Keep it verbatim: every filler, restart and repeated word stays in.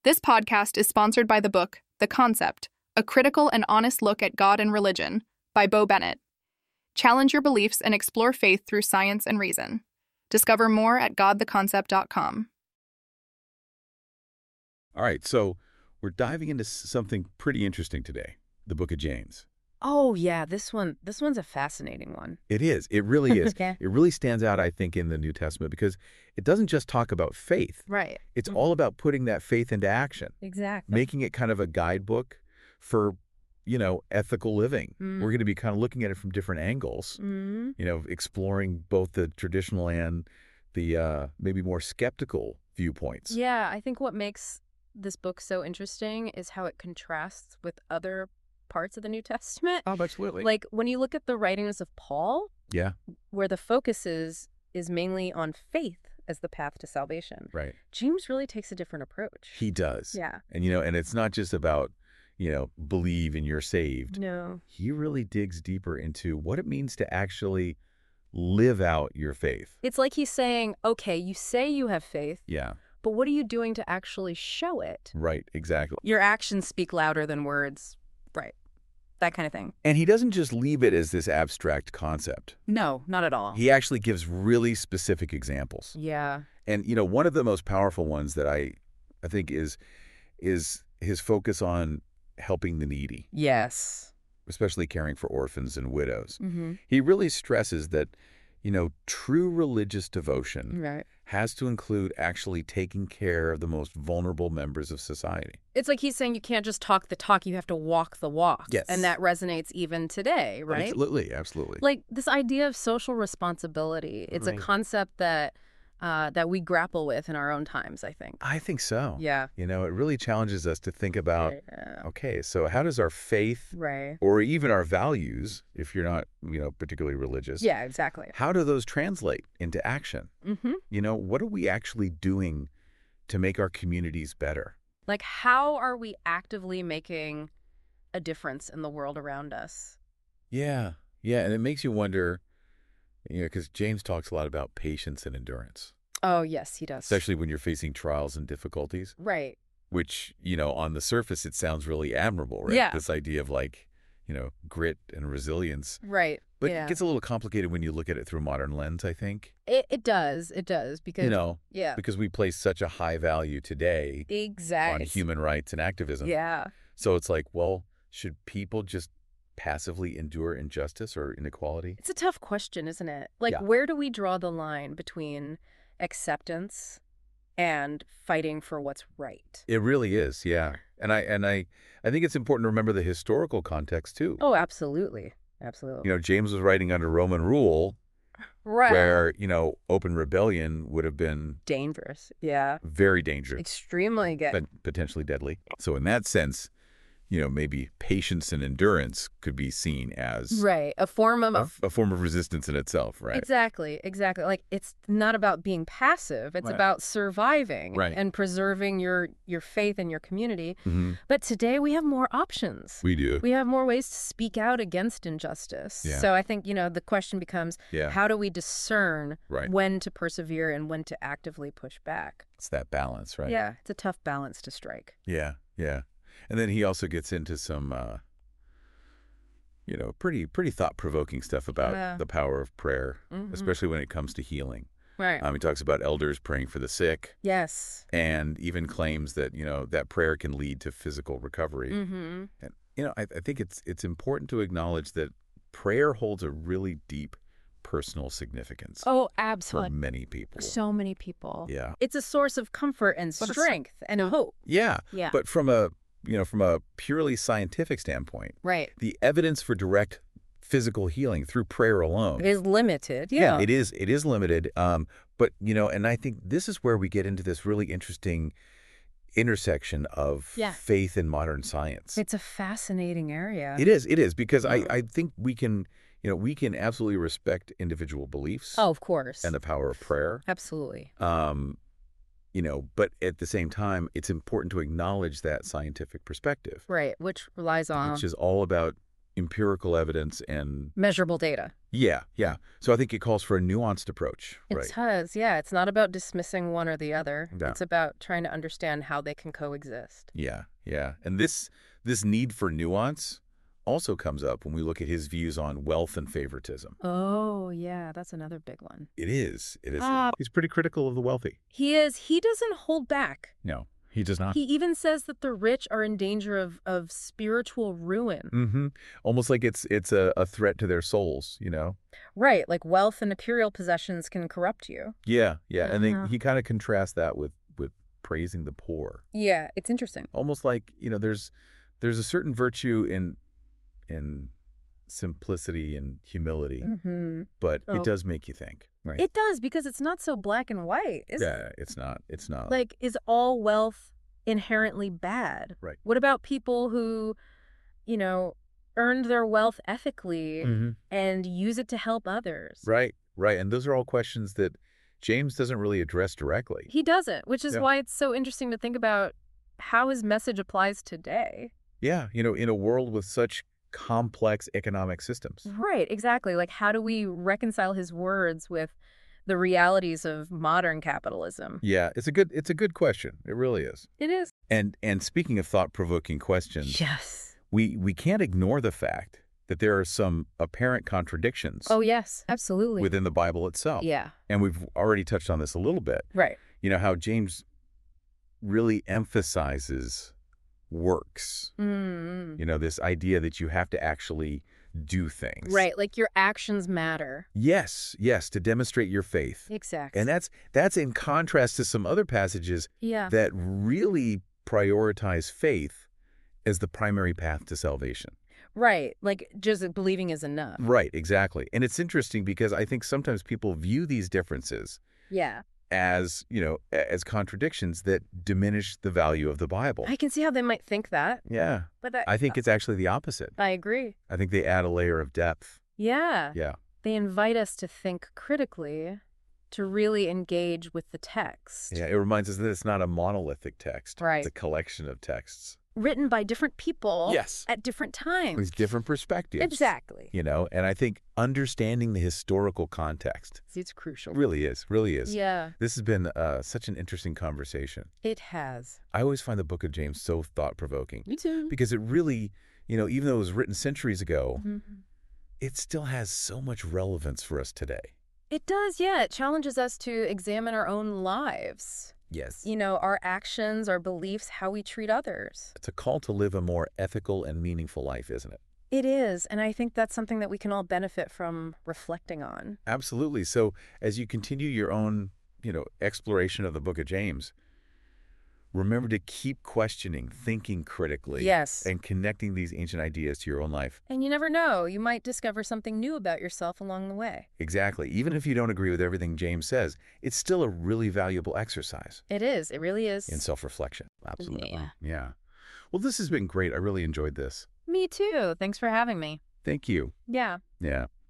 This podcast is sponsored by the book, The Concept, A Critical and Honest Look at God and Religion, by Bo Bennett. Challenge your beliefs and explore faith through science and reason. Discover more at god the concept dot com. All right, so we're diving into something pretty interesting today, the Book of James. Oh, yeah, this one, this one's a fascinating one. It is. It really is. Yeah. It really stands out, I think, in the New Testament because it doesn't just talk about faith. Right. It's Mhm. all about putting that faith into action, Exactly. making it kind of a guidebook for, you know, ethical living. Mm. We're going to be kind of looking at it from different angles, Mm-hmm. you know, exploring both the traditional and the uh, maybe more skeptical viewpoints. Yeah, I think what makes this book so interesting is how it contrasts with other parts of the New Testament. Oh, absolutely. Like when you look at the writings of Paul, yeah, where the focus is is mainly on faith as the path to salvation. right. James really takes a different approach. He does. Yeah. And, you know, and it's not just about, you know, believe and you're saved. No. He really digs deeper into what it means to actually live out your faith. It's like he's saying, okay, you say you have faith, Yeah, but what are you doing to actually show it? right, exactly. Your actions speak louder than words. Right. That kind of thing. And he doesn't just leave it as this abstract concept. No, not at all. He actually gives really specific examples. Yeah. And, you know, one of the most powerful ones that I, I think is, is his focus on helping the needy, Yes. especially caring for orphans and widows. Mm-hmm. He really stresses that, you know, true religious devotion Right. has to include actually taking care of the most vulnerable members of society. It's like he's saying you can't just talk the talk, you have to walk the walk. Yes. And that resonates even today, right? Absolutely, absolutely. Like this idea of social responsibility, it's Right. a concept that uh, that we grapple with in our own times, I think. I think so. Yeah. You know, it really challenges us to think about, Yeah. okay, so how does our faith Right. or even our values, if you're not, you know, particularly religious, Yeah, exactly. how do those translate into action? Mm-hmm. You know, what are we actually doing to make our communities better? Like, how are we actively making a difference in the world around us? Yeah, yeah, and it makes you wonder, you know, because James talks a lot about patience and endurance, Oh, yes, he does. especially when you're facing trials and difficulties, Right. which, you know, on the surface, it sounds really admirable, right? Yeah. This idea of like, you know, grit and resilience. Right. But yeah. it gets a little complicated when you look at it through a modern lens, I think. It, it does. It does. Because, You know, yeah. because we place such a high value today Exactly. on human rights and activism. Yeah. So it's like, well, should people just passively endure injustice or inequality? It's a tough question, isn't it? Like, Yeah. where do we draw the line between acceptance and fighting for what's right? It really is, yeah. And I and I I think it's important to remember the historical context too. Oh, absolutely. Absolutely. You know, James was writing under Roman rule right. where, you know, open rebellion would have been Dangerous. Yeah. very dangerous, Extremely good. but potentially deadly. So in that sense, you know, maybe patience and endurance could be seen as Right. A form of... a, a form of resistance in itself, right? Exactly. Exactly. Like, it's not about being passive. It's Right. about surviving Right. and preserving your, your faith and your community. hmm But today we have more options. We do. We have more ways to speak out against injustice. Yeah. So I think, you know, the question becomes, Yeah. how do we discern Right. when to persevere and when to actively push back? It's that balance, right? Yeah, it's a tough balance to strike. Yeah, yeah. And then he also gets into some, uh, you know, pretty pretty thought-provoking stuff about Yeah. the power of prayer, Mhm. especially when it comes to healing. Right. Um, he talks about elders praying for the sick yes. and even claims that, you know, that prayer can lead to physical recovery. Mm-hmm. And, you know, I, I think it's it's important to acknowledge that prayer holds a really deep personal significance Oh, for absolutely. many people. So many people. Yeah. It's a source of comfort and But it's- strength and hope. Yeah. Yeah. But from a, you know, from a purely scientific standpoint, Right. the evidence for direct physical healing through prayer alone. It is limited. Yeah. it is. It is limited. Um, but you know, and I think this is where we get into this really interesting intersection of Yeah. faith and modern science. It's a fascinating area. It is. It is because I, I think we can, you know, we can absolutely respect individual beliefs Oh, of course. and the power of prayer. Absolutely. Um, you know, but at the same time, it's important to acknowledge that scientific perspective, Right. Which relies on which is all about empirical evidence and measurable data. Yeah, yeah. So I think it calls for a nuanced approach, It right? does, yeah. It's not about dismissing one or the other. Yeah. It's about trying to understand how they can coexist. Yeah, yeah. And this this need for nuance also comes up when we look at his views on wealth and favoritism. Oh, yeah, that's another big one. It is. It is. Ah. He's pretty critical of the wealthy. He is. He doesn't hold back. No, he does not. He even says that the rich are in danger of, of spiritual ruin. Mm-hmm. Almost like it's it's a, a threat to their souls, you know? Right, like wealth and material possessions can corrupt you. Yeah, yeah. And Uh-huh. then he kind of contrasts that with with praising the poor. Yeah, it's interesting. Almost like, you know, there's there's a certain virtue in in simplicity and humility, Mm-hmm. but Oh. it does make you think, right? It does, because it's not so black and white, is it? Yeah, it's not. It's not. Like, is all wealth inherently bad? Right. What about people who, you know, earned their wealth ethically Mhm. and use it to help others? Right, right. And those are all questions that James doesn't really address directly. He doesn't, which is Yeah. why it's so interesting to think about how his message applies today. Yeah, you know, in a world with such complex economic systems. Right, exactly. Like, how do we reconcile his words with the realities of modern capitalism? Yeah, it's a good it's a good question. It really is. It is. And and speaking of thought-provoking questions, Yes. we we can't ignore the fact that there are some apparent contradictions Oh, yes, absolutely. within the Bible itself. Yeah, And we've already touched on this a little bit. right. You know, how James really emphasizes works. Mm-hmm. You know, this idea that you have to actually do things. Right, like your actions matter. Yes, yes, to demonstrate your faith. Exactly. And that's that's in contrast to some other passages yeah. that really prioritize faith as the primary path to salvation. Right, like just believing is enough. Right, exactly. And it's interesting because I think sometimes people view these differences Yeah. as, you know, a- as contradictions that diminish the value of the Bible. I can see how they might think that, Yeah. but I, I think it's actually the opposite. I agree. I think they add a layer of depth. Yeah. Yeah. They invite us to think critically, to really engage with the text. Yeah, it reminds us that it's not a monolithic text. Right. It's a collection of texts. Written by different people Yes. at different times. With different perspectives. Exactly. You know, and I think understanding the historical context See, it's crucial. really is, really is. Yeah, This has been uh, such an interesting conversation. it has. I always find the book of James so thought-provoking Me too. because it really, you know, even though it was written centuries ago, Mhm. it still has so much relevance for us today. It does, yeah. It challenges us to examine our own lives. Yes. You know, our actions, our beliefs, how we treat others. It's a call to live a more ethical and meaningful life, isn't it? It is, and I think that's something that we can all benefit from reflecting on. Absolutely. So as you continue your own, you know, exploration of the book of James, remember to keep questioning, thinking critically, Yes. and connecting these ancient ideas to your own life. And you never know, you might discover something new about yourself along the way. Exactly. Even if you don't agree with everything James says, it's still a really valuable exercise It is, it really is. in self-reflection. Absolutely. Yeah. Yeah. Well, this has been great. I really enjoyed this. Me too. Thanks for having me. Thank you. Yeah. Yeah.